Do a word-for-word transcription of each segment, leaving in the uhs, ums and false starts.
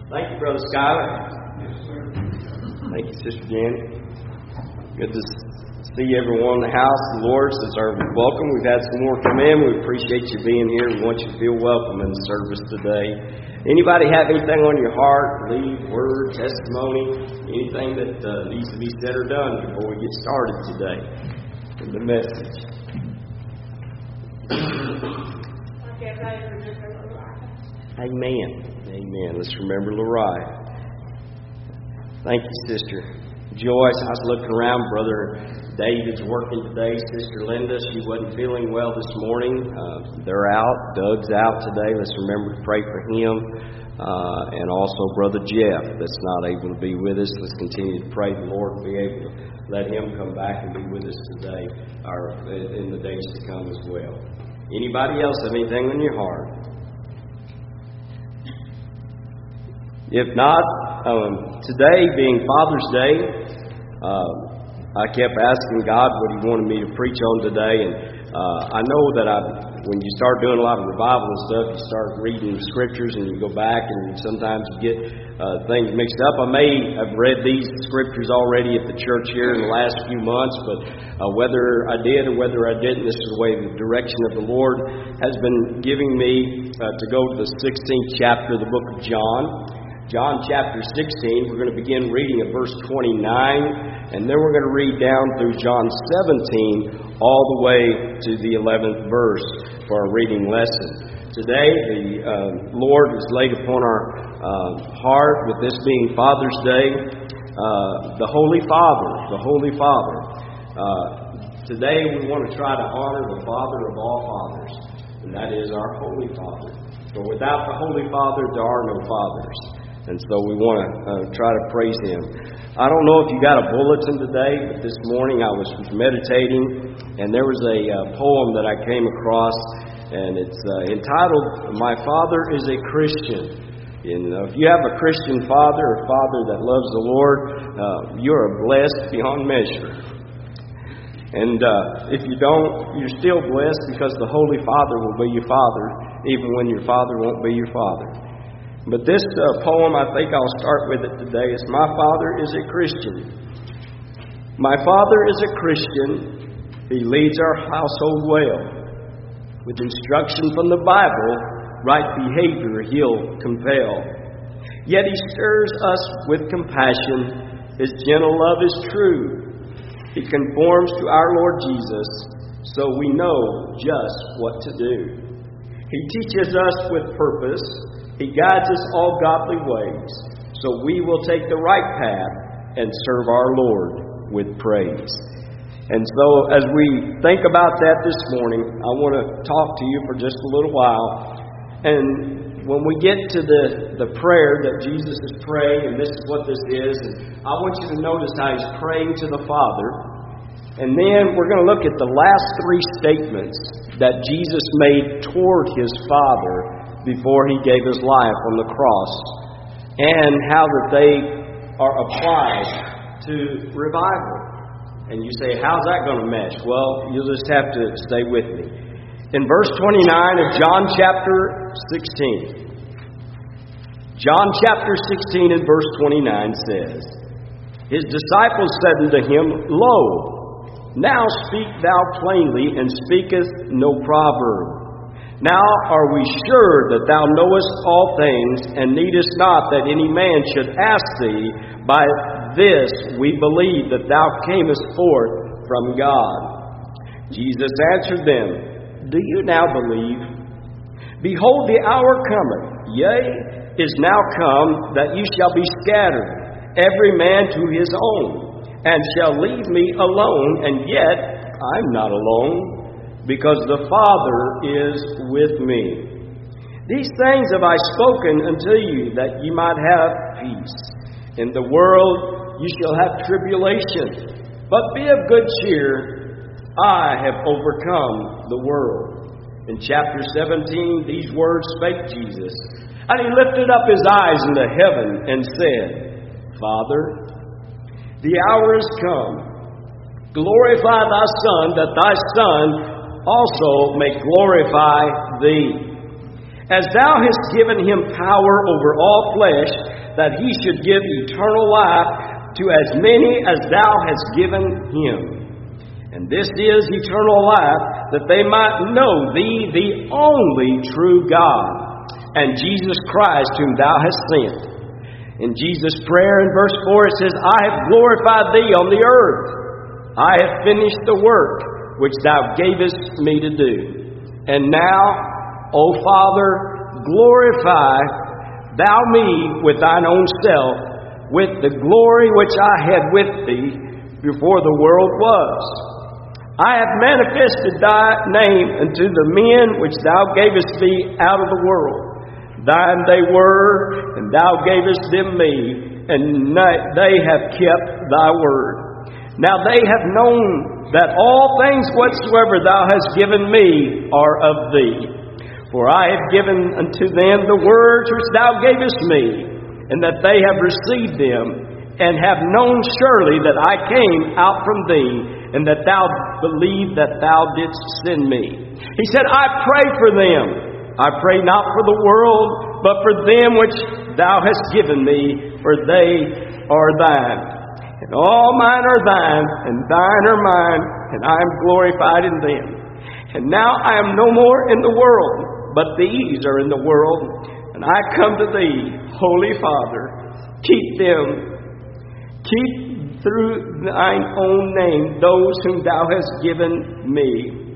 Thank you, Brother Skyler. Thank you, Sister Janet. Good to see everyone in the house. The Lord says our welcome. We've had some more come in. We appreciate you being here. We want you to feel welcome in the service today. Anybody have anything on your heart, lead, word, testimony, anything that uh, needs to be said or done before we get started today in the message? Amen. Amen. Let's remember Lariah. Thank you, Sister Joyce. I was looking around. Brother David's working today. Sister Linda, she wasn't feeling well this morning. Uh, they're out. Doug's out today. Let's remember to pray for him. Uh, and also Brother Jeff that's not able to be with us. Let's continue to pray the Lord be able to let him come back and be with us today or in the days to come as well. Anybody else have anything on your heart? If not, um, today being Father's Day, uh, I kept asking God what He wanted me to preach on today, and uh, I know that I, when you start doing a lot of revival and stuff, you start reading scriptures and you go back, and sometimes you get uh, things mixed up. I may have read these scriptures already at the church here in the last few months, but uh, whether I did or whether I didn't, this is the way the direction of the Lord has been giving me uh, to go to the sixteenth chapter of the book of John. John chapter sixteen, we're going to begin reading at verse twenty-nine, and then we're going to read down through John seventeen, all the way to the eleventh verse for our reading lesson. Today, the uh, Lord has laid upon our uh, heart, with this being Father's Day, uh, the Holy Father, the Holy Father. Uh, today, we want to try to honor the Father of all fathers, and that is our Holy Father. For without the Holy Father, there are no fathers. And so we want to uh, try to praise Him. I don't know if you got a bulletin today, but this morning I was meditating, and there was a uh, poem that I came across, and it's uh, entitled, "My Father is a Christian." And uh, if you have a Christian father, or father that loves the Lord, uh, you're blessed beyond measure. And uh, if you don't, you're still blessed, because the Holy Father will be your father, even when your father won't be your father. But this uh, poem, I think I'll start with it today. It's "My Father is a Christian." My Father is a Christian. He leads our household well. With instruction from the Bible, right behavior He'll compel. Yet He stirs us with compassion. His gentle love is true. He conforms to our Lord Jesus, so we know just what to do. He teaches us with purpose. He guides us all godly ways, so we will take the right path and serve our Lord with praise. And so as we think about that this morning, I want to talk to you for just a little while. And when we get to the, the prayer that Jesus is praying, and this is what this is, and I want you to notice how He's praying to the Father. And then we're going to look at the last three statements that Jesus made toward His Father before He gave His life on the cross, and how that they are applied to revival. And you say, how's that going to mesh? Well, you'll just have to stay with me. In verse twenty-nine of John chapter sixteen, John chapter sixteen and verse twenty-nine says, His disciples said unto Him, Lo, now speak thou plainly, and speaketh no proverb. Now are we sure that thou knowest all things, and needest not that any man should ask thee. By this we believe that thou camest forth from God. Jesus answered them, Do you now believe? Behold, the hour cometh, yea, is now come, that ye shall be scattered, every man to his own, and shall leave me alone, and yet I'm not alone, because the Father is with me. These things have I spoken unto you, that ye might have peace. In the world ye shall have tribulation, but be of good cheer. I have overcome the world. In chapter seventeen, these words spake Jesus, and He lifted up His eyes into heaven and said, Father, the hour is come. Glorify thy Son, that thy Son also may glorify thee. As thou hast given him power over all flesh, that he should give eternal life to as many as thou hast given him. And this is eternal life, that they might know thee, the only true God, and Jesus Christ, whom thou hast sent. In Jesus' prayer in verse four, it says, I have glorified thee on the earth. I have finished the work which thou gavest me to do. And now, O Father, glorify thou me with thine own self, with the glory which I had with thee before the world was. I have manifested thy name unto the men which thou gavest me out of the world. Thine they were, and thou gavest them me, and they have kept thy word. Now they have known that all things whatsoever thou hast given me are of thee. For I have given unto them the words which thou gavest me, and that they have received them, and have known surely that I came out from thee, and that thou believed that thou didst send me. He said, I pray for them. I pray not for the world, but for them which thou hast given me, for they are thine. And all mine are thine, and thine are mine, and I am glorified in them. And now I am no more in the world, but these are in the world, and I come to thee, Holy Father. Keep them, keep through thine own name those whom thou hast given me,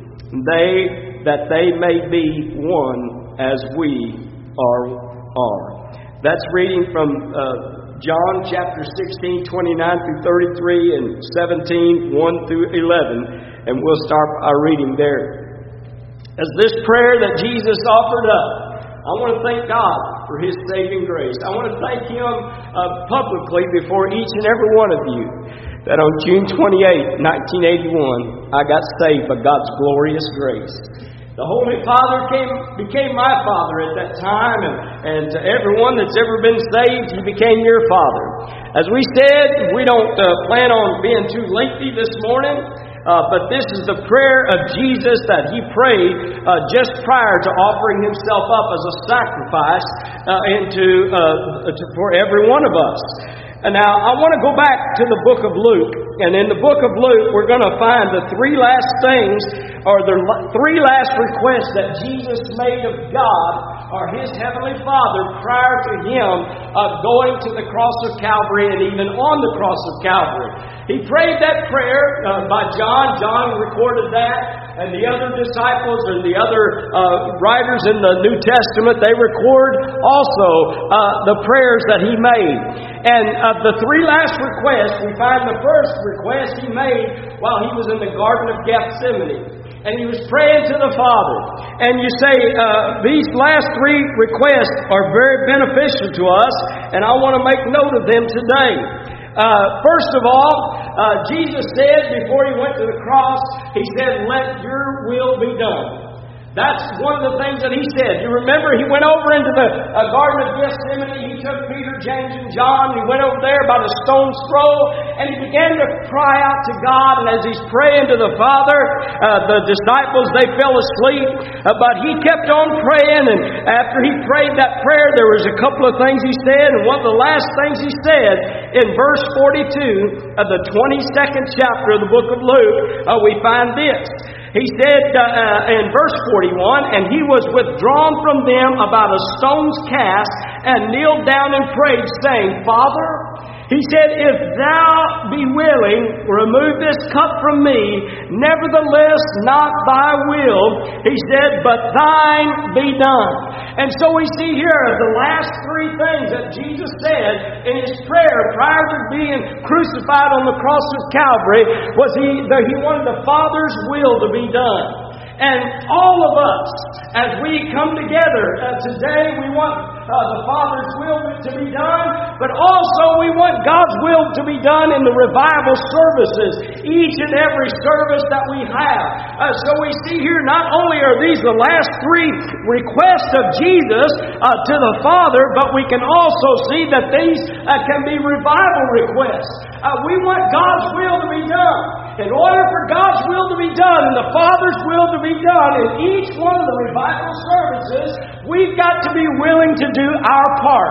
they that they may be one as we are. are. That's reading from uh, John chapter sixteen, twenty-nine through thirty-three, and seventeen, one through eleven. And we'll start our reading there. As this prayer that Jesus offered up, I want to thank God for His saving grace. I want to thank Him uh, publicly before each and every one of you that on June twenty-eighth, nineteen eighty-one, I got saved by God's glorious grace. The Holy Father came, became my Father at that time, and, and to everyone that's ever been saved, He became your Father. As we said, we don't uh, plan on being too lengthy this morning, uh, but this is the prayer of Jesus that He prayed uh, just prior to offering Himself up as a sacrifice uh, into, uh, to, for every one of us. And now, I want to go back to the book of Luke. And in the book of Luke, we're going to find the three last things, or the three last requests that Jesus made of God, or His Heavenly Father, prior to Him uh, going to the cross of Calvary and even on the cross of Calvary. He prayed that prayer uh, by John. John recorded that. And the other disciples and the other uh, writers in the New Testament, they record also uh, the prayers that He made. And uh, the three last requests, we find the first request He made while He was in the Garden of Gethsemane. And He was praying to the Father. And you say, uh, these last three requests are very beneficial to us, and I want to make note of them today. Uh, first of all, uh, Jesus said before He went to the cross, He said, let your will be done. That's one of the things that He said. You remember, He went over into the uh, Garden of Gethsemane. He took Peter, James, and John. He went over there about a stone's throw, and He began to cry out to God. And as He's praying to the Father, uh, the disciples, they fell asleep. Uh, but He kept on praying, and after He prayed that prayer, there was a couple of things He said. And one of the last things He said in verse forty-two of the twenty-second chapter of the book of Luke, uh, we find this. He said uh, uh, in verse forty-one, and He was withdrawn from them about a stone's cast, and kneeled down and prayed, saying, Father, He said, if Thou be willing, remove this cup from me. Nevertheless, not Thy will, He said, but Thine be done. And so we see here the last three things that Jesus said in His prayer prior to being crucified on the cross of Calvary was He, that He wanted the Father's will to be done. And all of us, as we come together uh, today, we want uh, the Father's will to be done, but also we want God's will to be done in the revival services, each and every service that we have. Uh, so we see here, not only are these the last three requests of Jesus uh, to the Father, but we can also see that these uh, can be revival requests. Uh, we want God's will to be done. In order for God's will to be done and the Father's will to be done in each one of the revival services, we've got to be willing to do our part.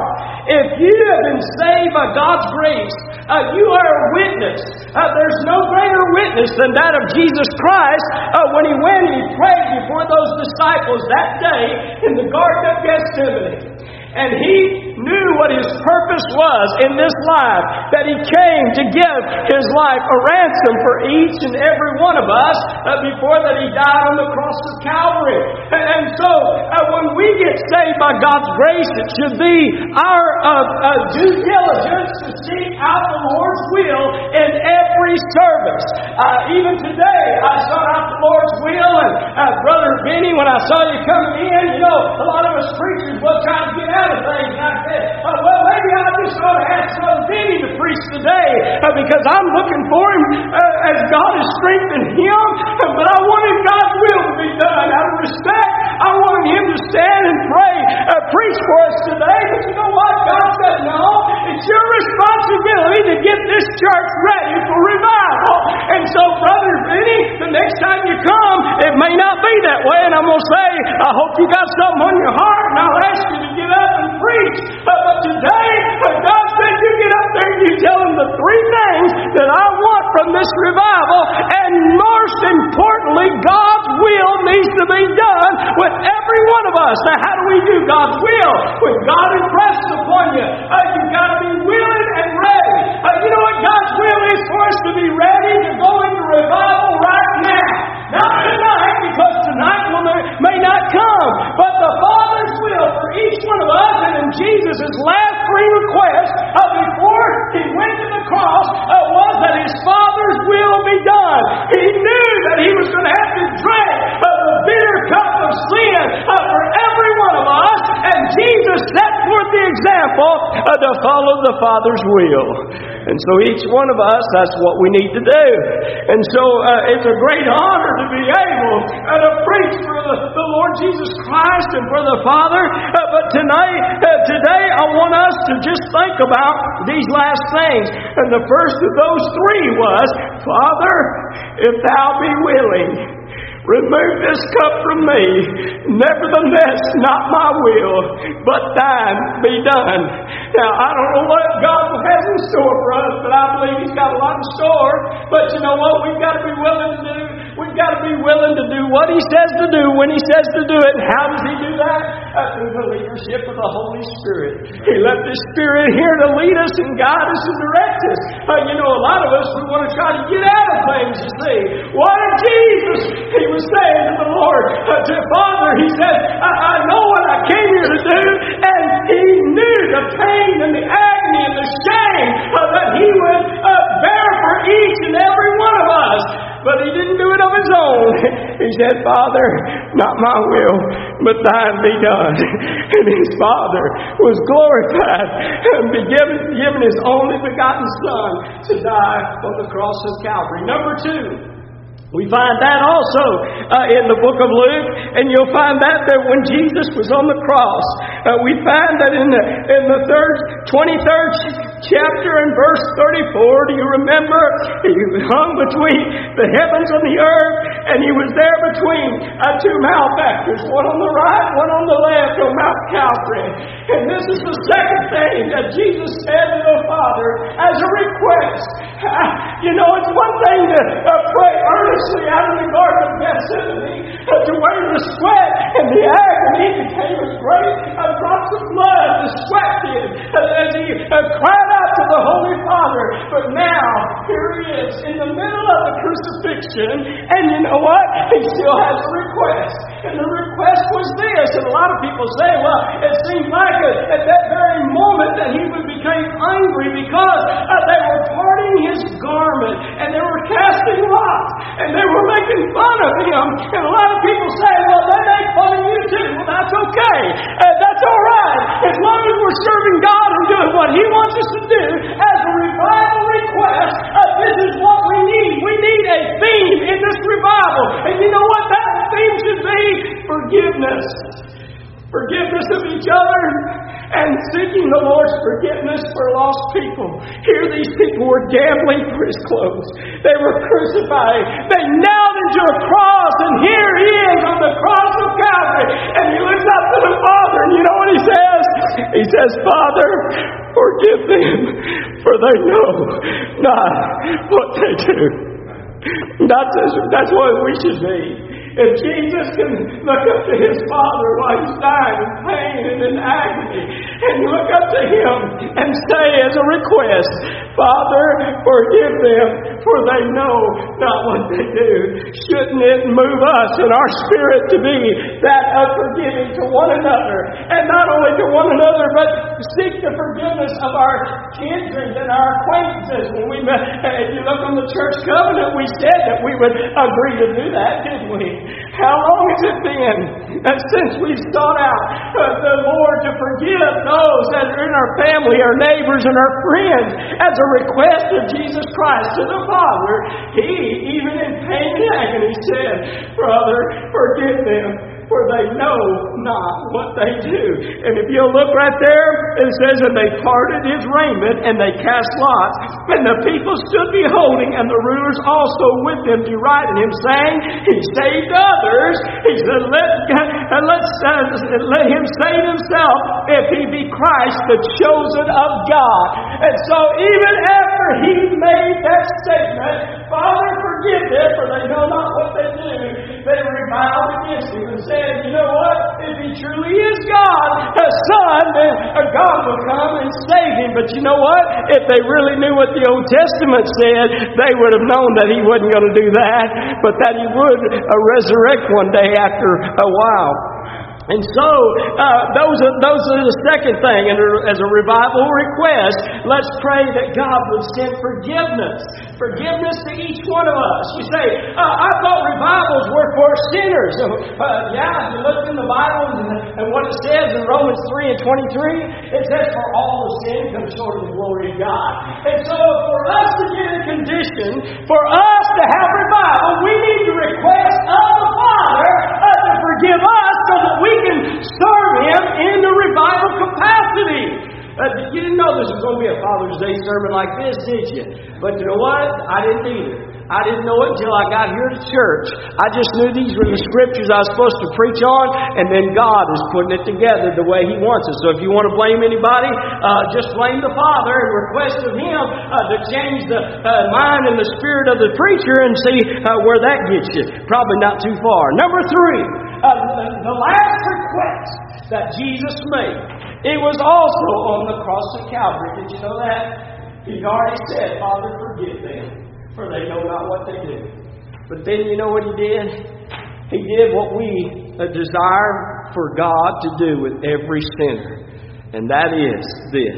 If you have been saved by God's grace, uh, you are a witness. Uh, there's no greater witness than that of Jesus Christ uh, when He went and He prayed before those disciples that day in the Garden of Gethsemane. And He knew what His purpose was in this life, that He came to give His life a ransom for each and every one of us uh, before that He died on the cross of Calvary. And, and so, uh, when we get saved by God's grace, it should be our uh, uh, due diligence to seek out the Lord's will in every service. Uh, even today, I sought out the Lord's will, and uh, Brother Benny, when I saw you coming in, you know, a lot of us preachers will try to get out of things. And I said, oh, well, maybe I just ought to ask Brother Benny to preach today uh, because I'm looking for him uh, as God has strengthened him. Uh, but I wanted God's will to be done. Out of respect, I wanted him to stand and pray, uh, preach for us today. But you know what? God said, no, it's your responsibility to get this church ready for revival. And so, Brother Benny, the next time you come, it may not be that way. And I'm going to say, I hope you got something on your heart, and I'll ask you to get up and preach. Uh, but today, uh, God said you get up there and you tell Him the three things that I want from this revival, and most importantly, God's will needs to be done with every one of us. Now, how do we do God's will? When God impresses upon you, uh, you've got to be willing and ready. Uh, you know what God's will is for us to be ready to go into revival right now. Not tonight, because tonight will may not come, but the Father's will for each one of us. And in Jesus' last three requests uh, before He went to the cross uh, was that His Father's will be done. He knew that He was going to have to drink uh, the bitter cup of sin uh, for every one of us, and Jesus set forth the example uh, to follow the Father's will. And so each one of us, that's what we need to do. And so uh, it's a great honor to be able uh, to preach for the, the Lord Jesus Christ and for the Father. Uh, but tonight, uh, today, I want us to just think about these last things. And the first of those three was, Father, if Thou be willing, remove this cup from me. Nevertheless, not my will, but Thine be done. Now, I don't know what God has in store for us, but I believe He's got a lot in store. But you know what? We've got to be willing to do. We've got to be willing to do what He says to do when He says to do it. And how does He do that? Uh, through the leadership of the Holy Spirit. He left His Spirit here to lead us and guide us and direct us. Uh, you know, a lot of us, we want to try to get out of things, you see. What if Jesus, He was saying to the Lord, uh, to Father, He said, I, I know what I came here to do. And He knew the pain and the agony and the shame uh, that He would uh, bear for each and every one of us. But He didn't do it of His own. He said, Father, not my will, but Thine be done. And His Father was glorified and be given, given His only begotten Son to die on the cross of Calvary. Number two, we find that also uh, in the book of Luke, and you'll find that that when Jesus was on the cross, uh, we find that in the in the third, twenty-third chapter and verse thirty-four. Do you remember? He hung between the heavens and the earth, and He was there between uh, two malefactors, one on the right, one on the left, on Mount Calvary. And this is the second thing that Jesus said to the Father as a request. Uh, you know, it's one thing to uh, pray earnestly out of the Garden of Gethsemane, uh, to where the sweat and the agony became as great as drops of blood, the sweat did, uh, as He uh, cried out to the Holy Father. But now, here He is in the middle of the crucifixion, and you know what? He still has a request. And the request was this, and a lot of people say, well, it seemed like a, at that very moment that He became angry because uh, they were parting His garment, and they were casting lots, and they were making fun of Him. And a lot of people say, well, they make fun of you too. Well, that's okay. Uh, that's all right. As long as we're serving God and doing what He wants us to do as a revival request, uh, this is what we need. We need a theme in this revival. And you know what that theme should be? Forgiveness. Forgiveness of each other, and seeking the Lord's forgiveness for lost people. Here these people were gambling for His clothes. They were crucified. They nailed Him to a cross, and here He is on the cross of Calvary. And He looks up to the Father, and you know what He says? He says, Father, forgive them, for they know not what they do. That's, that's what we should be. If Jesus can look up to His Father while He's dying in pain and in agony, and look up to Him and say as a request, Father, forgive them, for they know not what they do. Shouldn't it move us in our spirit to be that unforgiving to one another? And not only to one another, but seek the forgiveness of our kindred and our acquaintances. When we met, if you look on the church covenant, we said that we would agree to do that, didn't we? How long has it been since we've sought out the Lord to forgive those that are in our family, our neighbors, and our friends as a request of Jesus Christ to the Father? He, even in pain and agony, said, Brother, forgive them, for they know not what they do. And if you'll look right there, it says, and they parted his raiment, and they cast lots. And the people stood beholding, and the rulers also with them derided him, saying, He saved others. He said, Let, uh, let's, uh, let him save himself, if he be Christ, the chosen of God. And so even after he made that statement, Father, forgive them, for they know not what they do, they reviled against him and said, you know what? If he truly is God, a son, then God will come and save him. But you know what? If they really knew what the Old Testament said, they would have known that he wasn't going to do that, but that he would uh, resurrect one day after a while. And so, uh, those are those are the second thing. And as a revival request, let's pray that God would send forgiveness. Forgiveness to each one of us. You say, uh, I thought revivals were for sinners. Uh, yeah, if you look in the Bible and, and what it says in Romans three and twenty-three, it says, for all the sin comes short of the glory of God. And so, for us to get a condition, for us to have revival, we need to request of the Father uh, to forgive us so that we can serve Him in the revival capacity. Uh, you didn't know this was going to be a Father's Day sermon like this, did you? But you know what? I didn't either. I didn't know it until I got here to church. I just knew these were the scriptures I was supposed to preach on, and then God is putting it together the way He wants it. So if you want to blame anybody, uh, just blame the Father and request of Him uh, to change the uh, mind and the spirit of the preacher and see uh, where that gets you. Probably not too far. Number three, uh, the, the last request that Jesus made, it was also on the cross of Calvary. Did you know that? He already said, Father, forgive them, for they know not what they do. But then you know what He did? He did what we uh, desire for God to do with every sinner. And that is this.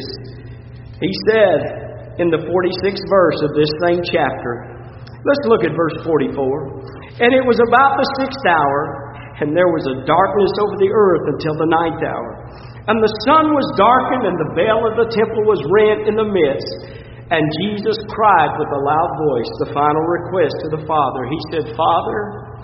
He said in the forty-sixth verse of this same chapter, let's look at verse forty-four. And it was about the sixth hour, and there was a darkness over the earth until the ninth hour. And the sun was darkened, and the veil of the temple was rent in the midst. And Jesus cried with a loud voice the final request to the Father. He said, Father,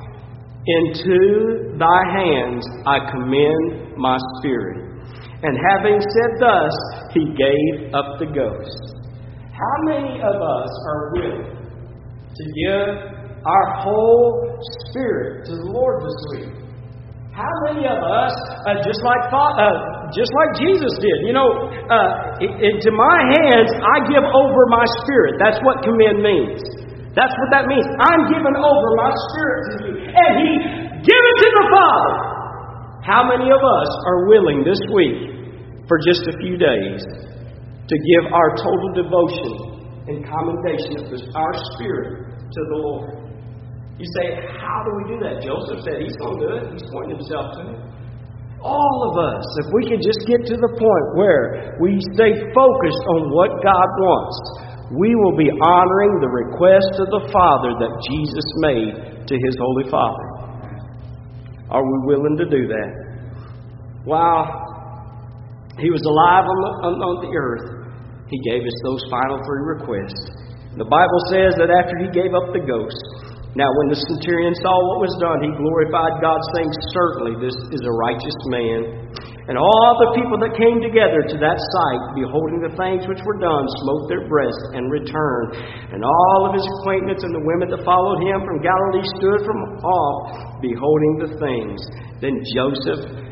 into Thy hands I commend my spirit. And having said thus, He gave up the ghost. How many of us are willing to give our whole spirit to the Lord this week? How many of us, uh, just like uh, just like Jesus did, you know, uh, into my hands I give over my spirit. That's what commend means. That's what that means. I'm giving over my spirit to you, and He give it to the Father. How many of us are willing this week, for just a few days, to give our total devotion and commendation of our spirit to the Lord? You say, how do we do that? Joseph said He's going to do it. He's pointing Himself to it. All of us, if we can just get to the point where we stay focused on what God wants, we will be honoring the request of the Father that Jesus made to His Holy Father. Are we willing to do that? While He was alive on the, on, on the earth, He gave us those final three requests. The Bible says that after He gave up the ghost, now, when the centurion saw what was done, he glorified God, saying, certainly this is a righteous man. And all the people that came together to that sight, beholding the things which were done, smote their breasts and returned. And all of his acquaintance and the women that followed him from Galilee stood from off, beholding the things. Then Joseph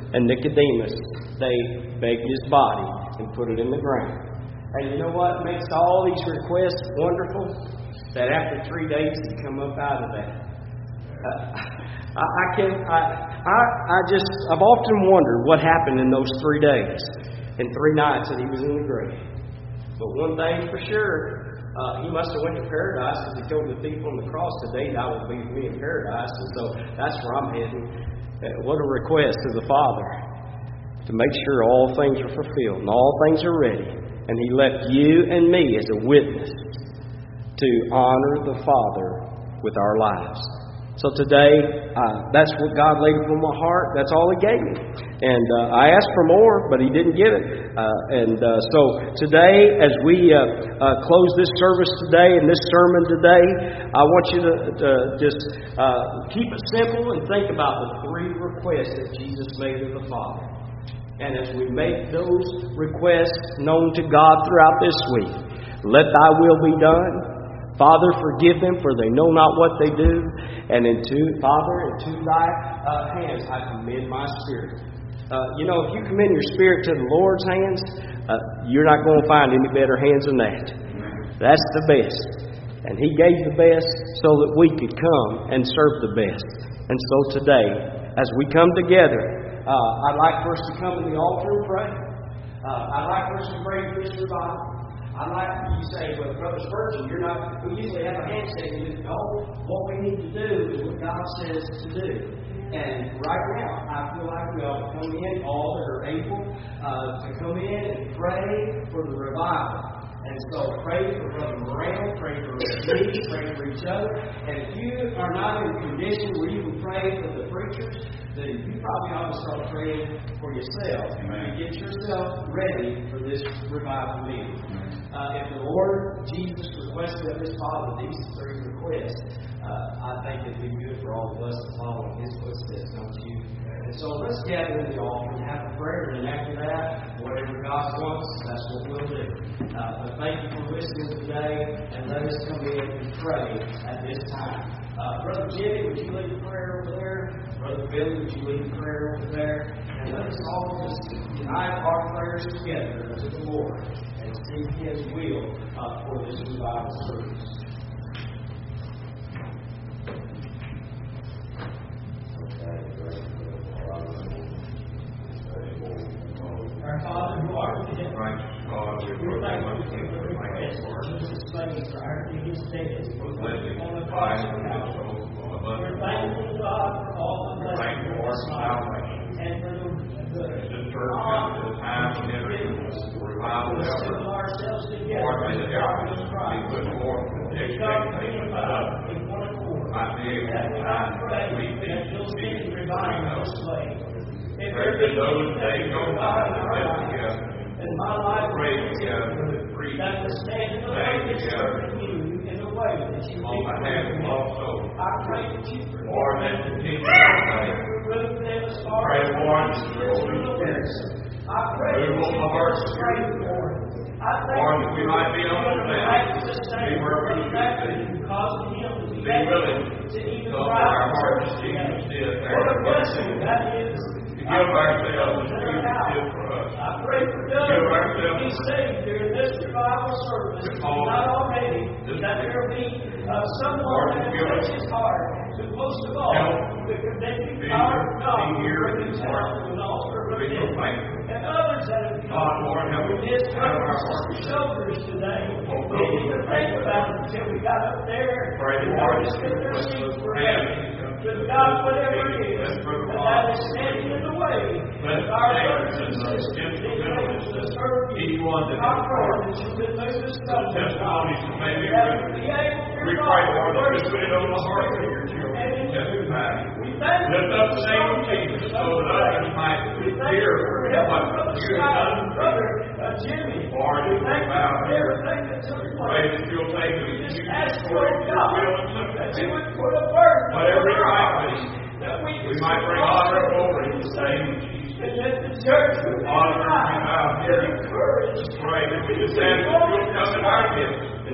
and Nicodemus, they begged his body and put it in the ground. And you know what makes all these requests wonderful? That after three days he come up out of that. Uh, I, I can I, I I just I've often wondered what happened in those three days and three nights that he was in the grave. But one thing for sure. Uh, he must have went to paradise because he told the thief on the cross, today thou wilt be with me in paradise. And so that's where I'm heading. Uh, what a request to the Father to make sure all things are fulfilled and all things are ready. And He left you and me as a witness to honor the Father with our lives. So today, uh, that's what God laid upon my heart. That's all He gave me. And uh, I asked for more, but He didn't give it. Uh, and uh, so today, as we uh, uh, close this service today and this sermon today, I want you to, to just uh, keep it simple and think about the three requests that Jesus made to the Father. And as we make those requests known to God throughout this week, let Thy will be done. Father, forgive them, for they know not what they do. And into, Father, into Thy uh, hands I commend my spirit. Uh, you know, if you commend your spirit to the Lord's hands, uh, you're not going to find any better hands than that. That's the best. And He gave the best so that we could come and serve the best. And so today, as we come together, uh, I'd like for us to come to the altar and pray. Uh, I'd like for us to pray for this revival. I like you say, well, Brother Spurgeon, you're not, we usually have a handshake. You just, no, what we need to do is what God says to do. And right now, I feel like we ought to come in, all that are able, uh, to come in and pray for the revival. And so pray for Brother Moran, pray for me, pray for each other. And if you are not in a condition where you can pray for the preachers, then you probably ought to start praying for yourself. And get yourself ready for this revival meeting. Uh, if the Lord Jesus requested of His Father these three requests, uh, I think it'd be good for all of us to follow in His footsteps, don't you? And so let's gather in the altar and have a prayer, and after that, whatever God wants, that's what we'll do. Uh, but thank you for listening today, and let us come in and pray at this time. Uh, Brother Jimmy, would you lead the prayer over there? Brother Billy, would you lead the prayer over there? And let us all just unite our prayers together to the Lord and seek His will uh, for this revival service. Our Father who art in heaven, righteous God, we we're pray thankful much for for the request of Jesus' slave for our biggest dead on the cross of Calvary. We're thankful to God for all the blessings of this life and for the the this church comes to the time when it is revival effort. ourselves together. Lord, may the effort be put forth with the expectation of us might be able to find that we think those be things revive those slaves. If pray there be that those days anything go by that live together, in my life, pray together, preach that will stand in the way that's serving you in the way that you on behalf of all souls. I pray that you Lord, let the teaching pray. remove them as far Pray, as Lord, the that the Holy Spirit I pray move on the hearts of pray your for it. I thank Lord, you that we might be on the path to be where we should be. causing him to be Be willing to even to open rise our and hearts serve to Jesus together. did there. What a blessing that is. To give ourselves as Jesus did for us. I pray for Give Doug to ourselves be saved during this revival service. If all not already, this that there will be uh, someone Lord, that give us touch his heart. To most of all, help the convicting be power of God be here will bring this down morning. to an altar of We so repentance. thankful. And others that have God, come Lord, help with us his have our purpose hearts. and shoulders today. Oh, They didn't even think about it until we got up there. Pray, and Lord, noticed that their bless seats us were for him. vacant. But God, whatever it is, Bless Brother that Ron. that is standing in the way. Bless of our the brothers neighbors and and the sisters gentle being able villagers to that serve you. each one that I is pray part. that you would move this The subject, testimonies that may be that written. we be able to We pray, Lord, that you put it on the hearts of your children to testify. We thank you. Lift up the name of Jesus so that others might We thank you hear for what helping Brother you have Scott done. and Brother uh, Jimmy. Lord, We you thank you bow for here. everything that took Pray place. that you'll take us We to just you ask, for Lord your God, will and that you something. would put a burden Whatever on it our might hearts, be, that we, we might bring honor and glory in the name of Jesus. and that the church would be Honor and alive bow here. and encouraged. Pray that we just ask that you'll come in our midst. And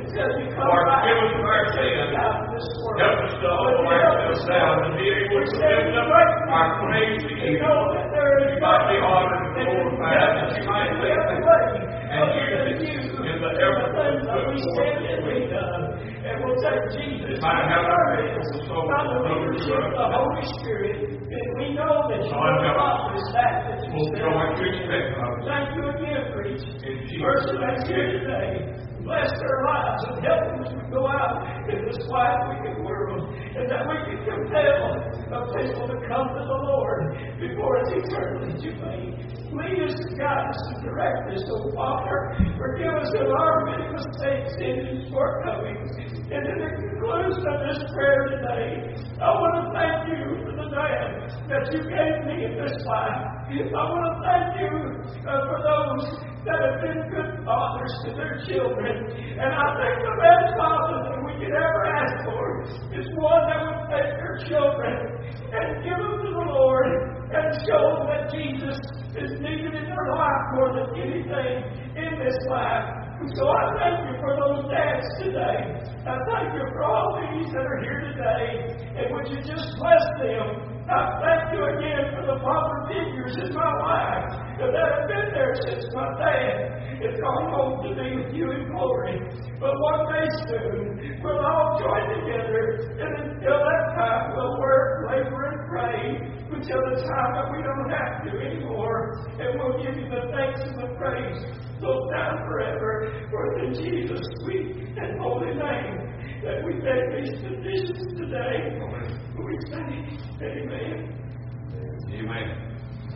Lord, give us our sins. Help us to humble ourselves and be able to lift up our praise to you. You might be honored and glorified, that you might live and use it in the effort that we put forth this week. And we'll take Jesus Might have our faithful soul by the leadership of the Holy Spirit. And we know that you will accomplish that that you We'll said. go and expect of us. Thank you again for each In Jesus' person that's name. here today. Bless their lives and help them as we go out in this wide, wicked world. And that we can compel a people to come to the Lord before it's eternally too late. Lead us and guide us and direct us, oh Father. Forgive us of our many mistakes and shortcomings. And in the conclusion of this prayer today, I want to thank you for the man that you gave me in this life. I want to thank you uh, for those that have been good fathers to their children. And I think the best father that we could ever ask for is one that would take their children and give them to the Lord and show them that Jesus is needed in their life more than anything in this life. And so I thank you for those dads today. I thank you for all these that are here today. And would you just bless them? I thank you again for the father figures in my life that have been there since my dad has gone home to be with you in glory. But one day soon, we'll all join together, and until that time, we'll work, labor, and pray until the time that we don't have to anymore. And we'll give you the thanks and the praise, both now and forever, for in Jesus' sweet and holy name that we make these petitions today. We say, amen. Amen.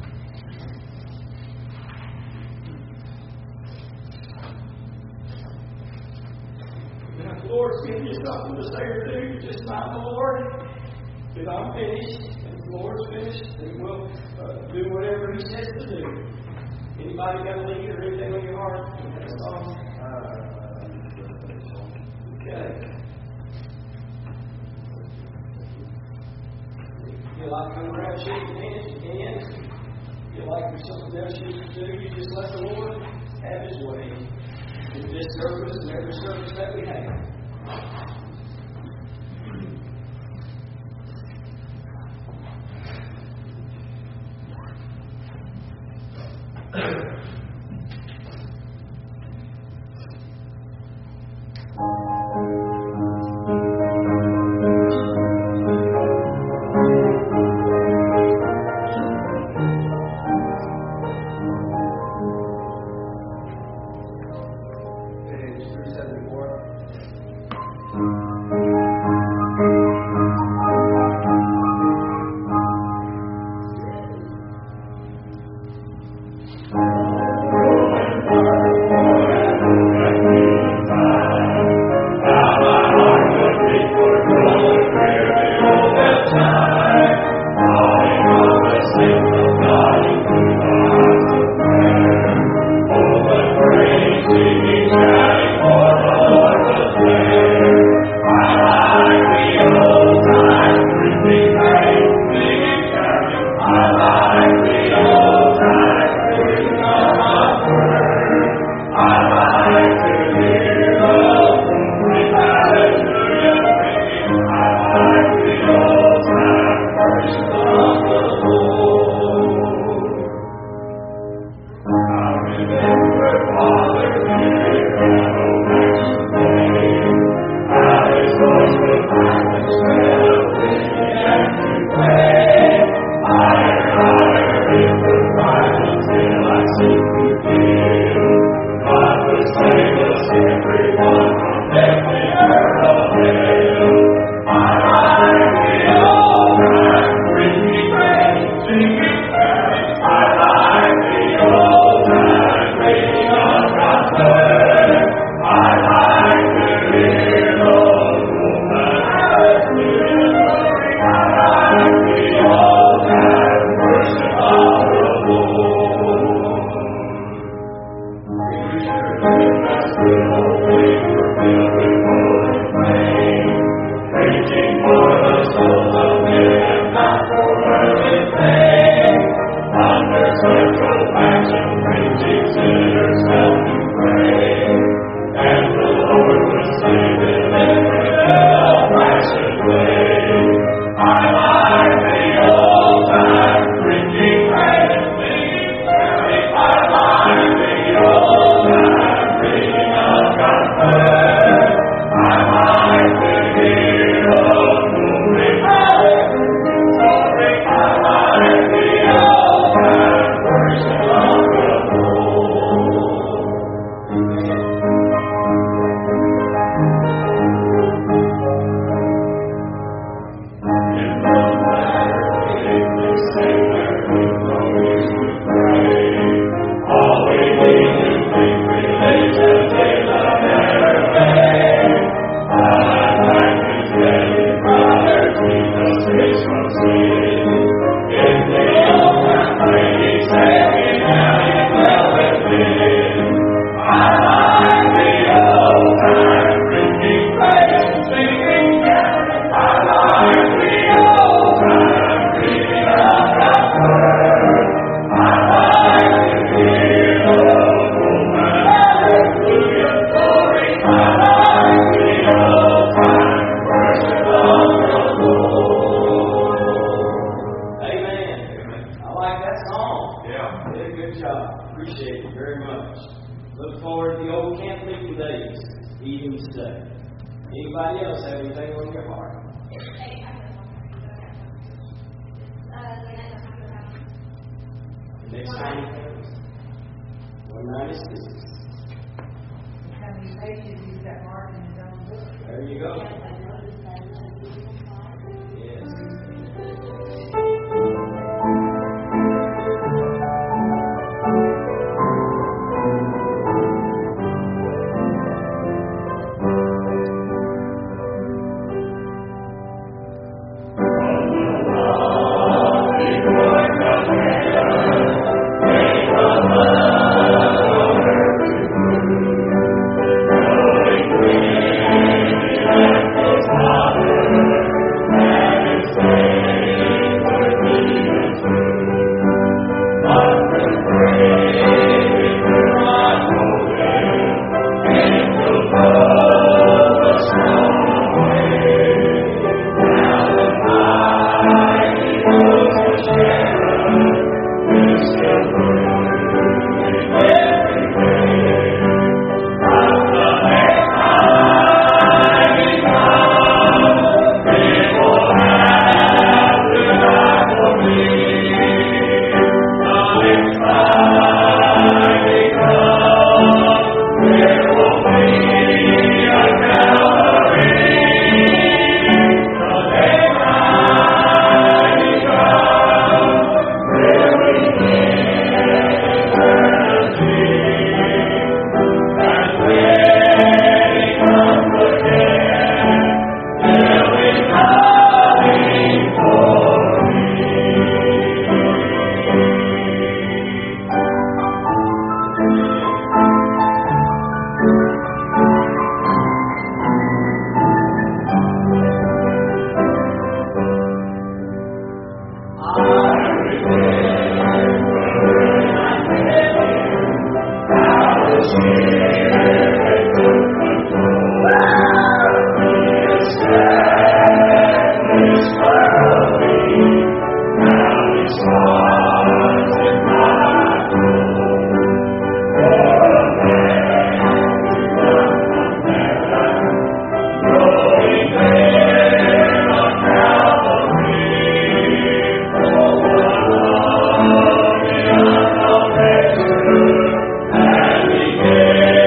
And if the Lord's giving you something to say or do, you just mind the Lord. If I'm finished, and the Lord's finished, then we'll uh, do whatever He says to do. Anybody got a lead or anything on your heart? That's all. Okay. If you like to come around shaking hands, you can. If you like there's something else you can do, you just let the Lord have His way. In this service and every service that we have. I like the old time, appreciate it very much. Look forward to the old camp meeting days, even today. Anybody else have anything on your heart? Next time he comes, one ninety-six. How many pages he's got marked in his own book? There you go. Yeah.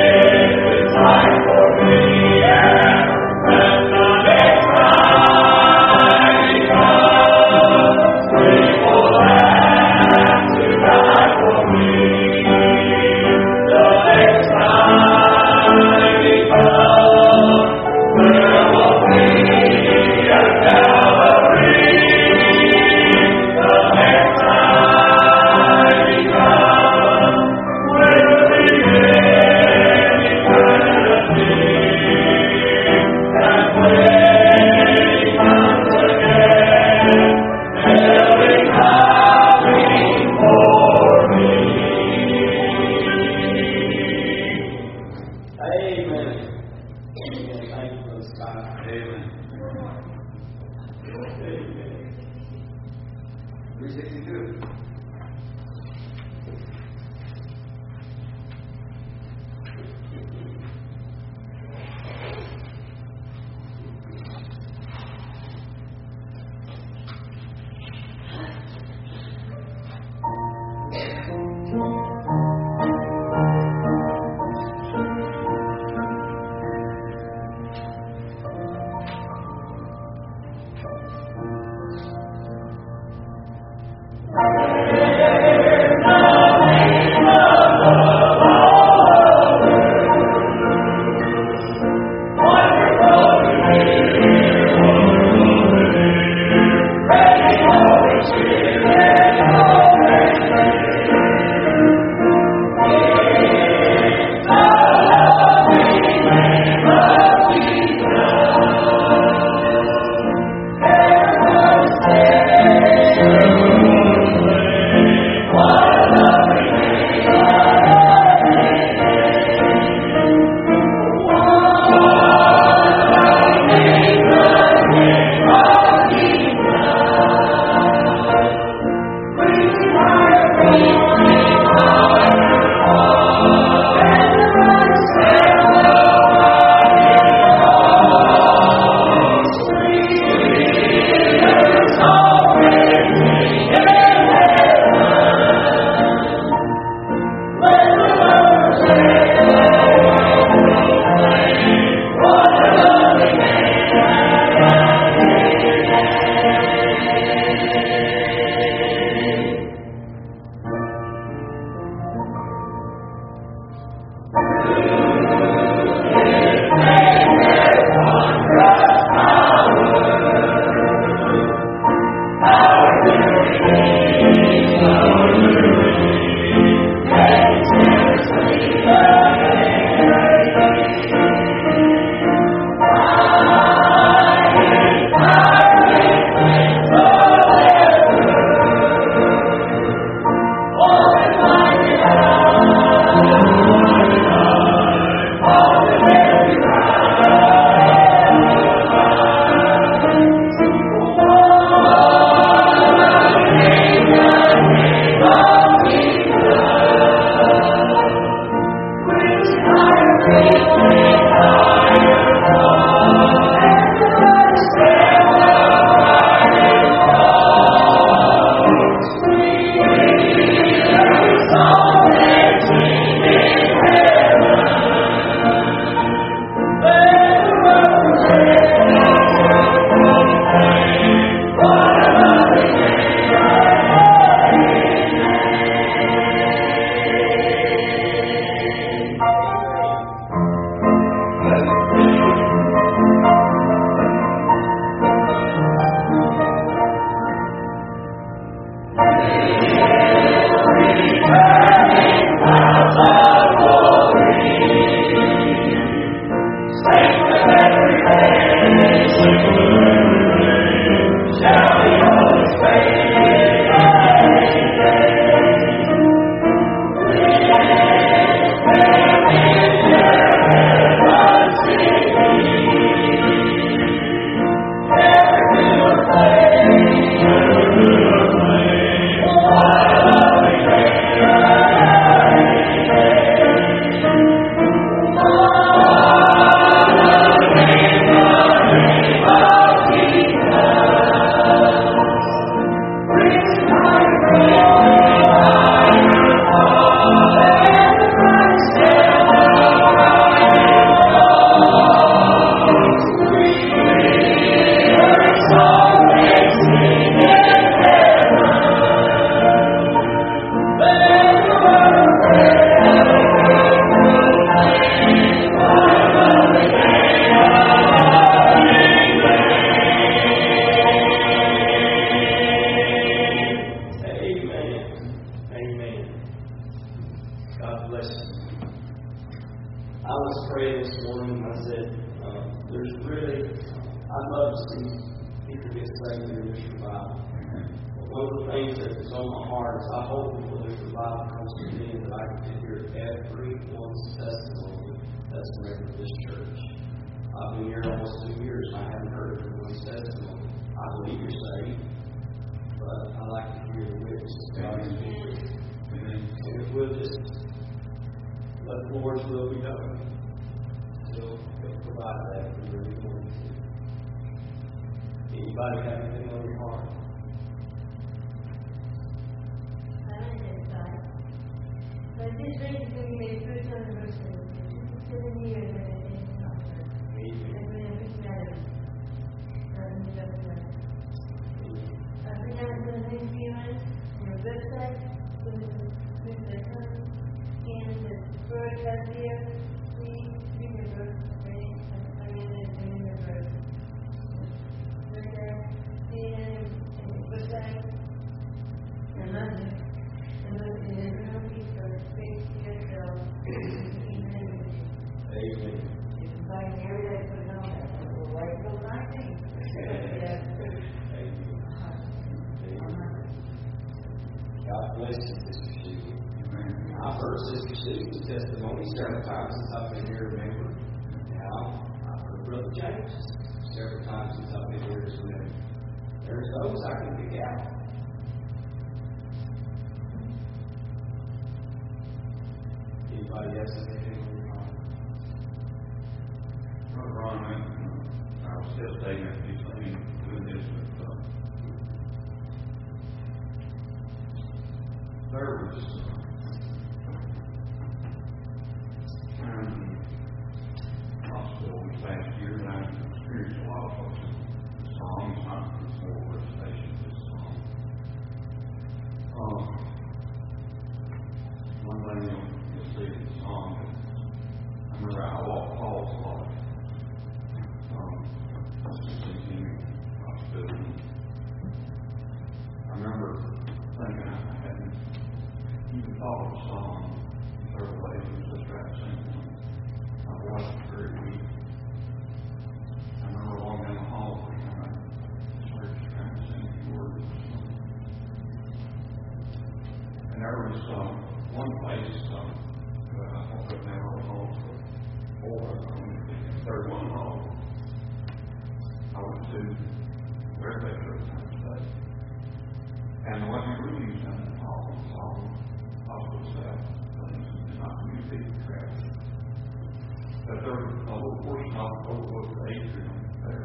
started a little portion off over the atrium there.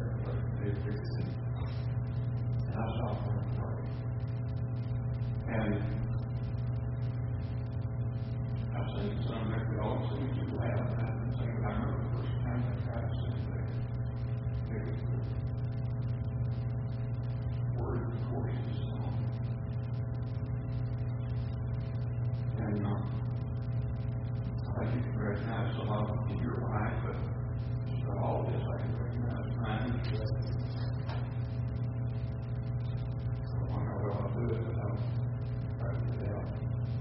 And I stopped there and prayed. And I sang some that we all sing too loud. And I didn't sing it. I remember the first time I tried to sing there. It was the word of the chorus of the song. And uh, I think you can recognize a lot in your life, but for all this, I can recognize mine. I don't know how well I'll do it, but I'll try to get it out.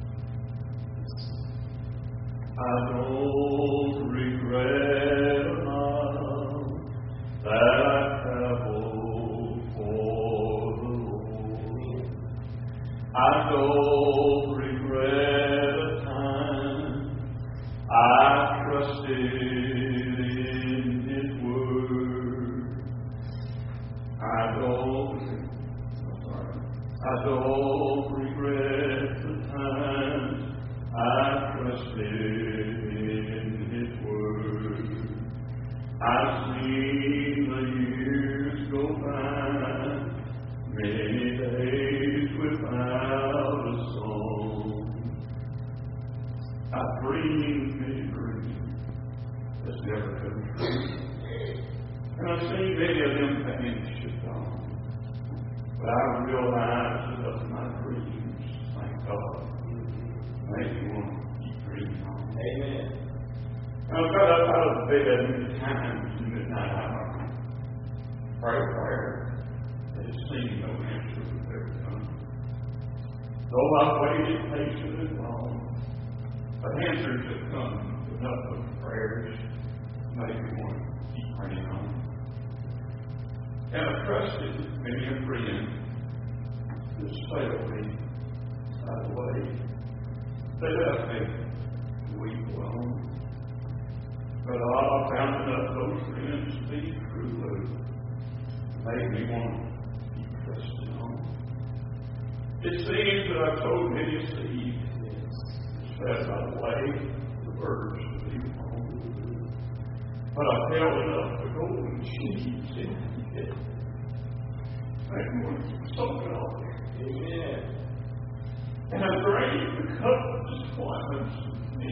I don't regret enough that I traveled for the Lord. I don't regret a time I trusted in His word. I don't, I'm sorry, I don't regret the time I trusted in His word. I've seen the years go by, many days without a song. I've dreamed many dreams that's never come true. And I've seen many of them vanished gone. But I realize that my dreams, thank God, make me want to keep dreaming on. Amen. And I've got up out of bed many times in the midnight hour. Pray a prayer. It seemed no answer would ever come. Though I've waited patiently long, but answers have come enough of prayers to make me want to keep praying on. And I've trusted many a friend who's failed me by the way. They left me to weep alone. But I found enough those friends to be true love. Made me want to keep trusting on. It seems that I've sowed many seeds, fed by the way, the birds to be home. But I've held enough the golden sheaves in it. Make me want to keep sowing on there. Amen. And I've drained the cup of disappointments of me.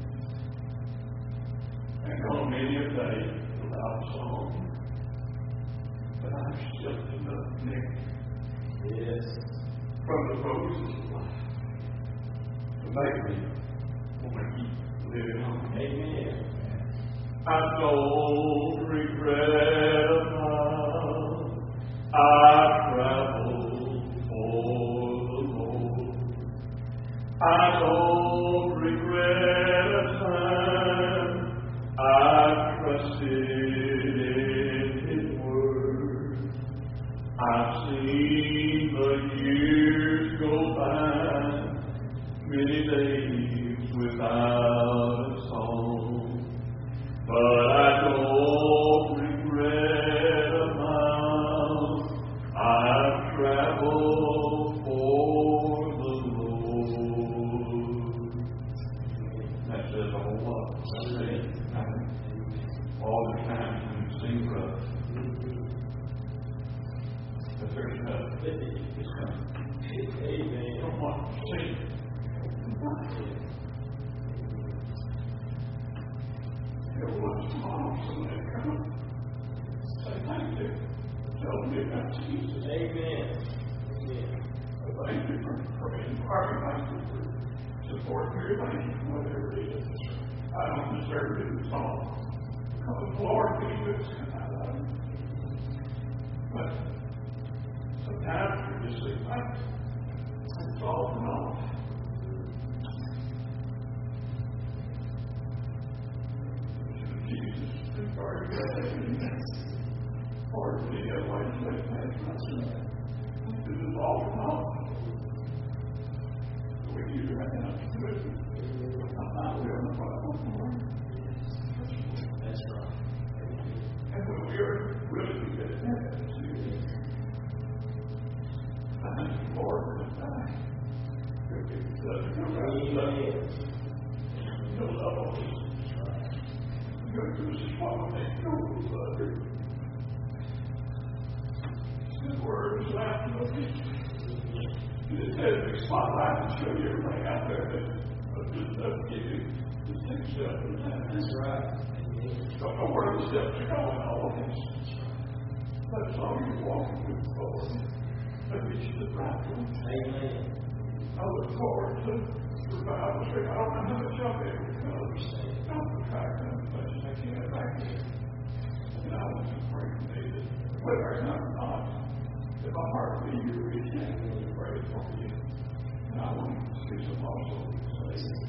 And gone many a day without a song. But I've still enough nectar. Yes. From the roses of life to make me want to keep living on. Amen. I don't regret enough I traveled for the Lord. I don't regret a time I trusted in His word. I've seen the years go by, many days without a song, but I don't regret a mile I've traveled for the Lord. That says a whole lot. All the times when it seems rough, but there's nothing. It's coming. Amen. Don't want to see. Everyone's mom, somebody come. Say thank you. Tell me about Jesus. Amen. Amen. Thank you for praying for me. Thank you for supporting me. Thank you for whatever it is. I don't deserve it at all. Because the Lord be good and I love Him. But sometimes you just say thanks. That's all from all. Jesus, and for your blessing. Lord, we have life to make myself. This is all from all. We do right now. I'm not will, but I want more. That's right. And when we are willing to get that to thank you, Lord, for the time. You'll love us. You'll love us. Because this is what they do with others. His word is laughing at me. It says the spotlight to show you everything out there that just doesn't give you the six steps at a time. That's right. Don't know where the steps are going always. But as long as you're walking with the Lord, that means you the right one. Amen. I look forward to revival stream. I don't know how much y'all ever comes. I'm trying as much as I can back here. And I want to pray for me that whether or not or not, that my heart be here, we can really pray for you. And I want to see some also.